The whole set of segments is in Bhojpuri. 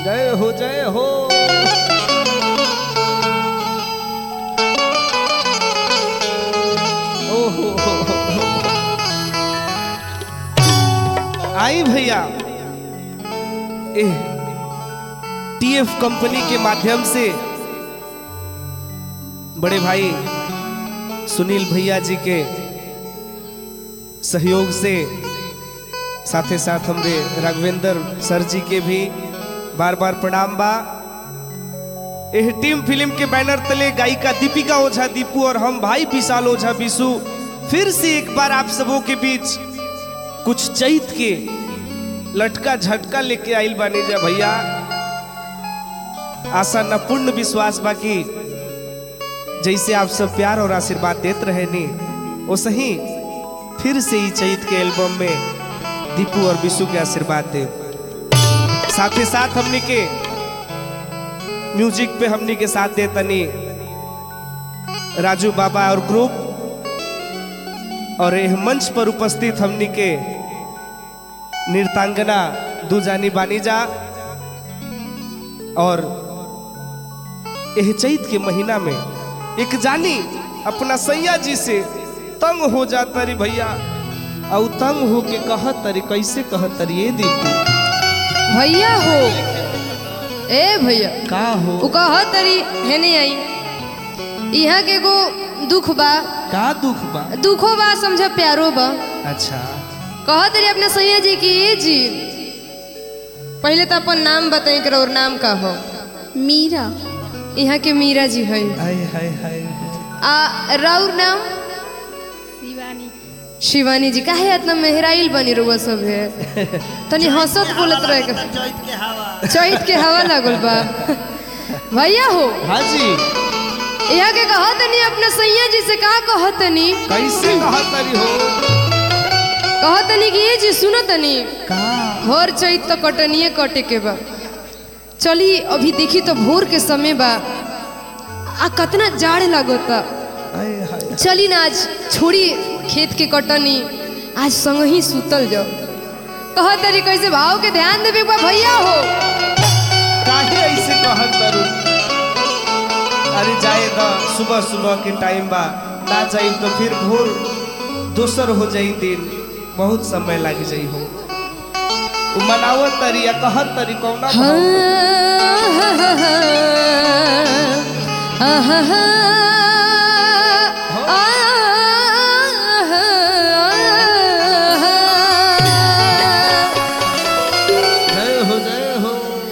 जय हो जय हो। ओहो आई भैया टीएफ कंपनी के माध्यम से बड़े भाई सुनील भैया जी के सहयोग से साथे साथ हमरे राघवेंद्र सर जी के भी बार बार प्रणाम बा। यह टीम फिल्म के बैनर तले गायिका दीपिका ओझा दीपू और हम भाई विशाल ओझा विशु फिर से एक बार आप सबों के बीच कुछ चैत के लटका झटका लेके आइल बानी जा भैया। आशा न पूर्ण विश्वास बाकी जैसे आप सब प्यार और आशीर्वाद देते रहे नी वो सही फिर से ही चैत के एल्बम में दीपू और विशु के आशीर्वाद दे। साथ ही साथ हमने के म्यूजिक पे हमने के साथ दे तनी राजू बाबा और ग्रुप और यह मंच पर उपस्थित हमने के नृत्यांगना दुजानी बानीजा और यह चैत के महीना में एक जानी अपना सैया जी से तंग हो जाता रे भैया और तंग हो के कहत तरी कैसे कहत तरी ये दीपू भैया हो ए भैया का हो उ कहत तरी है नहीं आई यहाँ के गो दुख बा का दुख बा दुखो बा समझा प्यारो बा। अच्छा कहत तरी अपने सैया जी की जी पहले तो अपन नाम बताई कर और नाम का हो मीरा यहाँ के मीरा जी है हाय हाय हाय आ राउर नाम शिवानी शिवानी जी काहे इतना मेहराइल बनी रुआ सब है तनी हंसत बोलत रहे चैत के हवा लागल बा भैया हो हाँ जी यहाँ के कहत नहीं अपने सैया जी से का कहत नहीं कैसे कहत तरी हो कहत नहीं कि ये जी सुनो तनी का भोर चैत तो कटनिए कटे के बा चली अभी देखी तो भोर के समय बा आ कतना जाड़ लगता हाय हाय चली ना आज छोड़ी खेत के कटनी आज संग ही सुतल जाओ कह तरी कैसे भाव के ध्यान देवे भैया हो काहे ऐसे कहत तरू अरे जाए तो सुबह सुबह के टाइम बा ना जाई तो फिर भोर दोसर हो जाई दिन बहुत समय लग जाई हो मनावत तरी या कहत तरी कौना जय हो जय हो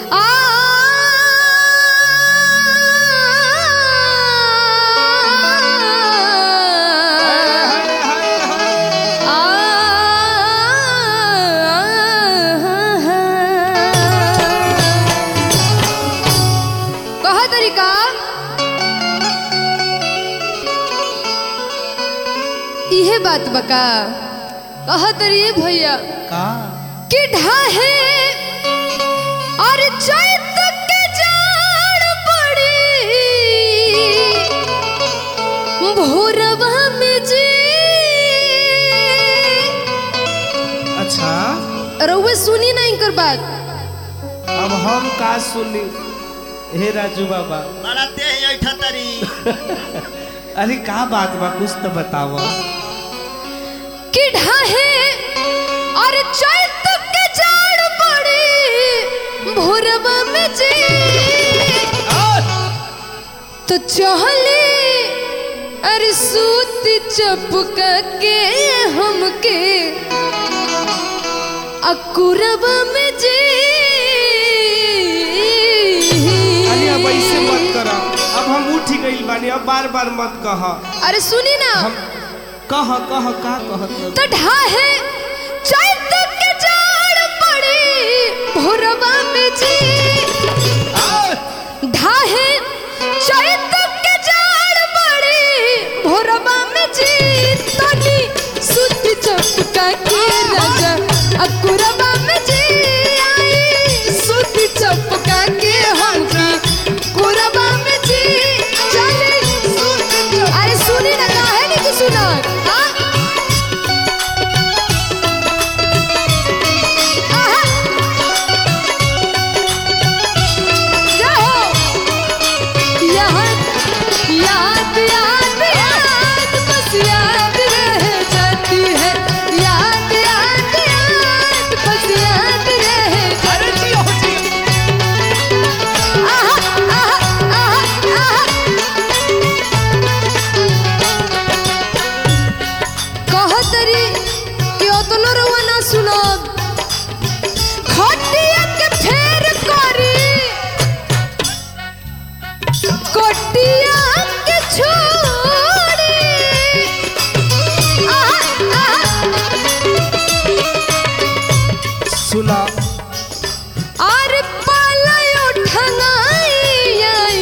इहे बात बका कहत रही भैया का कि ढाहे और चैत के जाड़ पड़ी भोरवा में जी अच्छा रउए सुनी नहीं कर बात अब हम का सुनी हे राजू बाबा बड़ा तेज ऐठा तरी अरे का बात बा कुछ तो बताओ कि ढाहे और चैत के जाड़ पड़ी भोरवा में जी तो चहले अरे सूती चपका के हमके अकुरवा में जी अरे अब ऐसे मत करो अब हम उठ गइल बानी अब बार बार मत कह अरे सुनी ना हम कह का कहत तो ढाहे चैत के जाड़ पड़ी भोरवा में जी ढाहे चैत के जाड़ पड़ी भोरवा में जी तनी सुत चपका के राजा अकुरवा में जी आई सुत चपका के हमकी कुरवा में जी चले अरे सुनी ना काहे नहीं कि सुना सुना आर पालयो ठंगाई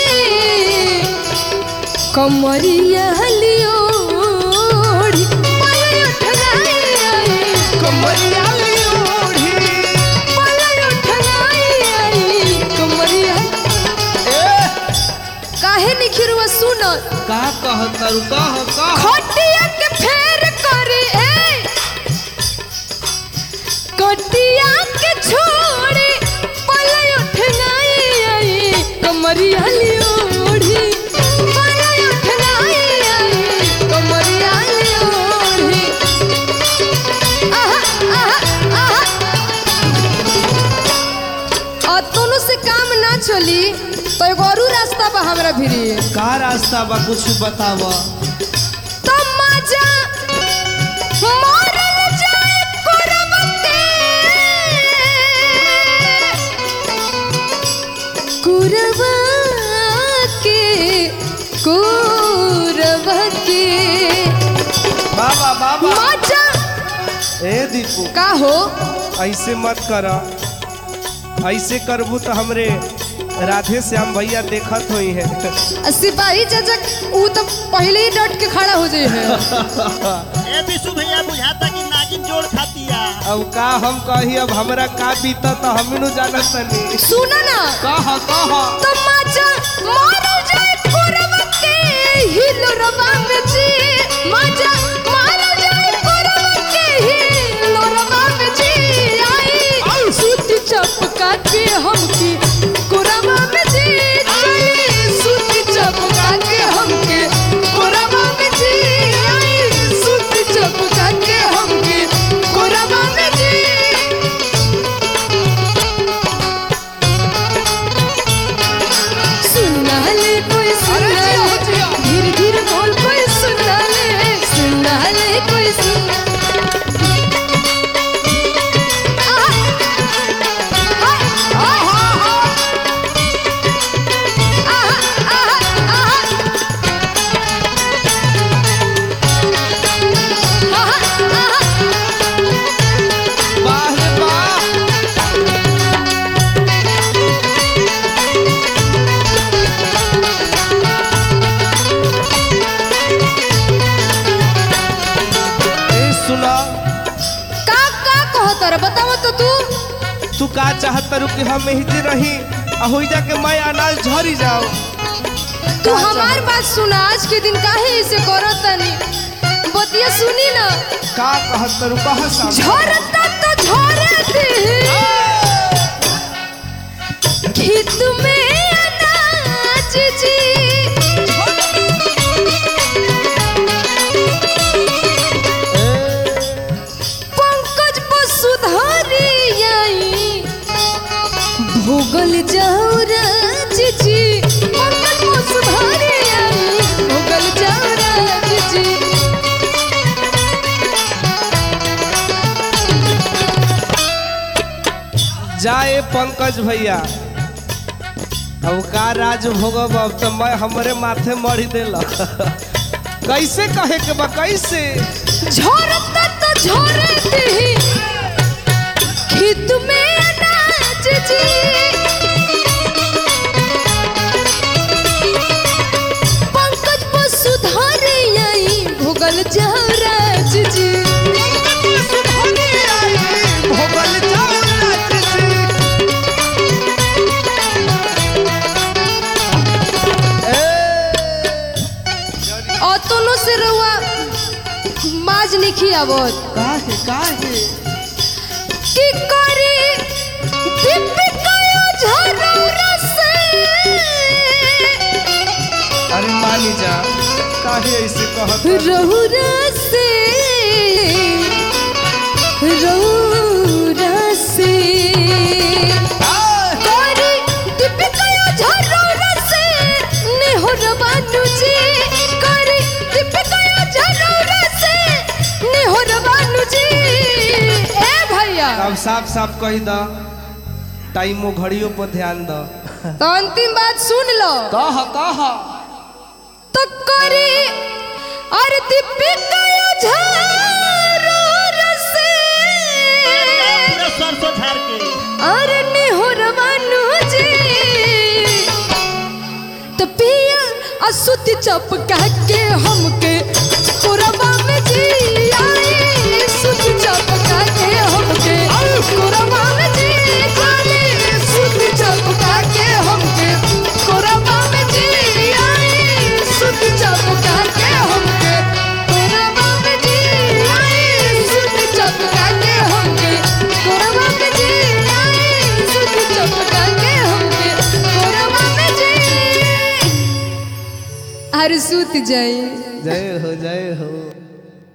कमरिया लियोड़ी पालयो ठंगाई कमरिया लियोड़ी पालयो ठंगाई कमरिया काहे निखिरुआ सुन का कहतरू कह खटिया के फेर करे कटिया के छोड़े पलयो ठंगाई कमरिया लियोड़ी पलयो ठंगाई कमरिया लियोड़ी आहा आहा आहा और दोनों से काम ना चली तो एगो और रास्ता बा हमरा भिरी का रास्ता बा कुछ बतावा तो मजा मरल जाए कोरब के कोरब के बाबा बाबा मजा ए दीपू का हो ऐसे मत कर ऐसे करबू तो हमरे राधे श्याम भैया देखत हुई है सिपाही चाचा ऊ तो पहले ही डट के खड़ा हो जाए है ए विशु भैया बुझाता कि नागिन जोड़ खातिया। अब का हम कही अब हमरा का बीता तो हम नु जानत नहीं सुना ना कह तो मजा मारल जाए कोरब के हिलोरबा में जी मजा मारल जाए कोरब के हिलोरबा में जी आई सूती चपका के हमकी कोरबा में जी चली सूती चपका के हमके कोरबा में जी आई सूती चपका के हमके कोरबा में जी सुना ले कोई सुना ले धीरे धीरे बोल कोई सुना ले कोई सुना वाह रे वाह ए सुना का कहत रे बताओ तो तू का चाहत रू कि हम हिजे रही होइजा के मैं अनाज झरी जाओ तू हमार बात सुना आज के दिन काहे ऐसे करत तनी बतिया सुनी ना का कहत रू कह साहब झरता तो झरे दे खेत में अनाज जी पंकज वसुधारी आई भोगल जाओ राज जी पंकज वसुधारी आई भोगल जाओ राज जी जाए पंकज भैया अब का राज भोगब अब तो मैं हमरे माथे मरी देला कैसे कहे के बा कैसे झरता तो झरे दे खेत में अनाज जी पंकज वसुधारी आई भोगल जाओ राज जी भोगल जाओ राज जी। अतनो से रहुआ माज लिखी आवत काहे काहे की करे दीपिका झरौरा से अरे मानी जा काहे ऐसे कहत रहुरा से रहुरा से करे दीपिका झरौरा से नेहर बानु जी करे दीपिका झरौरा से नेहर बानु जी ए भैया अब साफ साफ कही द टाइमो घड़ियों पर ध्यान द तो अंतिम बात सुन लो कह तो करे और दीपिका झरौरा से पूरा सरसों अरे निहुरवानु जी तो पिया असुत चपका के हमके कोरबा में जी आई सुत चपका के हमके कोरबा में जी आई सुत चपका के हमके कोरबा में जी आई सुत चपका के हमके कोरबा में जी आई सुत चपका के हमके कोरबा में जी आई सुत चपका के हमके कोरबा में जी हर सूत जाए। जय हो